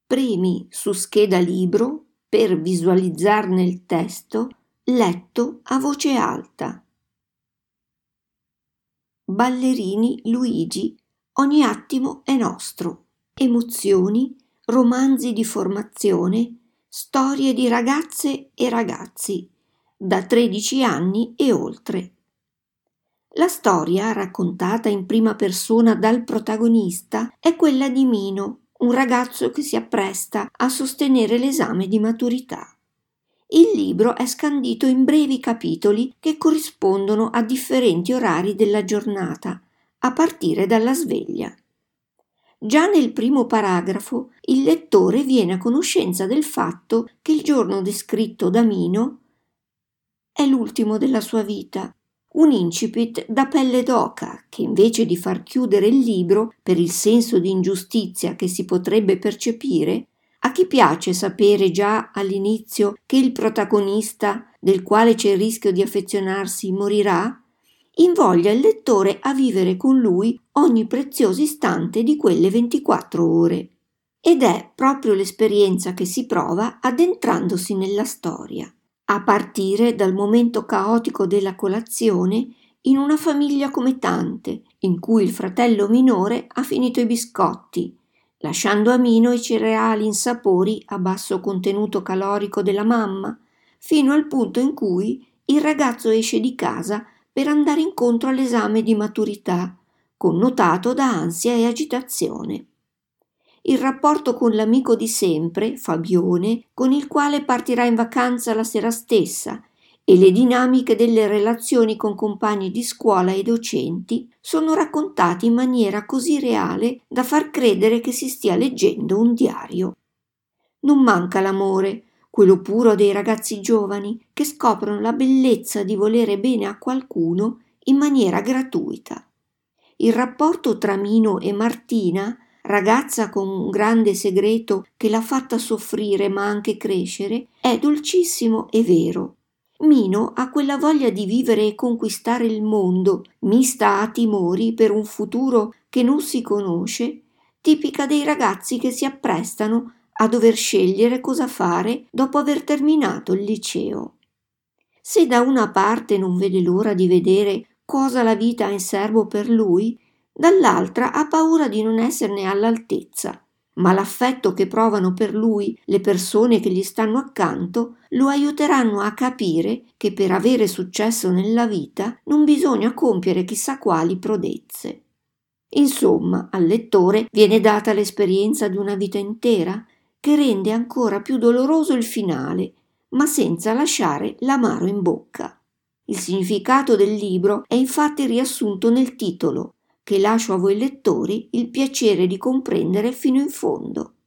Premi su scheda libro per visualizzarne il testo letto a voce alta. Ballerini Luigi, ogni attimo è nostro. Emozioni, romanzi di formazione, storie di ragazze e ragazzi, da 13 anni e oltre. La storia, raccontata in prima persona dal protagonista, è quella di Mino, un ragazzo che si appresta a sostenere l'esame di maturità. Il libro è scandito in brevi capitoli che corrispondono a differenti orari della giornata, a partire dalla sveglia. Già nel primo paragrafo il lettore viene a conoscenza del fatto che il giorno descritto da Mino è l'ultimo della sua vita, un incipit da pelle d'oca che invece di far chiudere il libro per il senso di ingiustizia che si potrebbe percepire, a chi piace sapere già all'inizio che il protagonista, del quale c'è il rischio di affezionarsi, morirà, invoglia il lettore a vivere con lui ogni prezioso istante di quelle 24 ore. Ed è proprio l'esperienza che si prova addentrandosi nella storia, a partire dal momento caotico della colazione in una famiglia come tante, in cui il fratello minore ha finito i biscotti, lasciando a Mino i cereali insapori a basso contenuto calorico della mamma, fino al punto in cui il ragazzo esce di casa per andare incontro all'esame di maturità, connotato da ansia e agitazione. Il rapporto con l'amico di sempre, Fabione, con il quale partirà in vacanza la sera stessa, e le dinamiche delle relazioni con compagni di scuola e docenti sono raccontati in maniera così reale da far credere che si stia leggendo un diario. Non manca l'amore, quello puro dei ragazzi giovani che scoprono la bellezza di volere bene a qualcuno in maniera gratuita. Il rapporto tra Mino e Martina, ragazza con un grande segreto che l'ha fatta soffrire ma anche crescere, è dolcissimo e vero. Mino ha quella voglia di vivere e conquistare il mondo, mista a timori per un futuro che non si conosce, tipica dei ragazzi che si apprestano a dover scegliere cosa fare dopo aver terminato il liceo. Se da una parte non vede l'ora di vedere cosa la vita ha in serbo per lui, dall'altra ha paura di non esserne all'altezza, ma l'affetto che provano per lui le persone che gli stanno accanto lo aiuteranno a capire che per avere successo nella vita non bisogna compiere chissà quali prodezze. Insomma, al lettore viene data l'esperienza di una vita intera che rende ancora più doloroso il finale, ma senza lasciare l'amaro in bocca. Il significato del libro è infatti riassunto nel titolo, che lascio a voi lettori il piacere di comprendere fino in fondo.